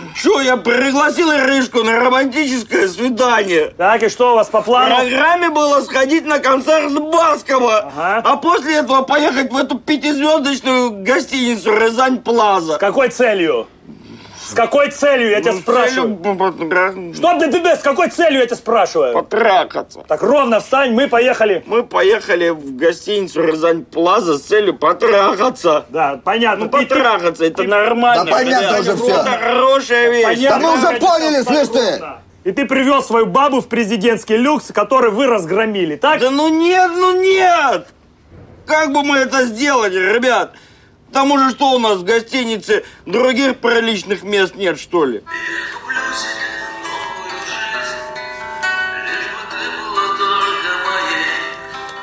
Что, я пригласил Иришку на романтическое свидание. Так, и что у вас по плану? В программе было сходить на концерт Баскова, а после этого поехать в эту 5-звездочную гостиницу Рязань Плаза. С какой целью? С какой целью, я тебя спрашиваю? Что ты, с какой целью, я тебя спрашиваю? Потрахаться. Так ровно встань, мы поехали. Мы поехали в гостиницу Рязань Плаза с целью потрахаться. Да, понятно. Ну, потрахаться, это нормально. Да понятно уже все. Это хорошая вещь. Да мы уже поняли, слышь ты. И ты привез свою бабу в президентский люкс, который вы разгромили, так? Да ну нет! Как бы мы это сделали, ребят? К тому же, что у нас в гостинице других приличных мест нет, что ли?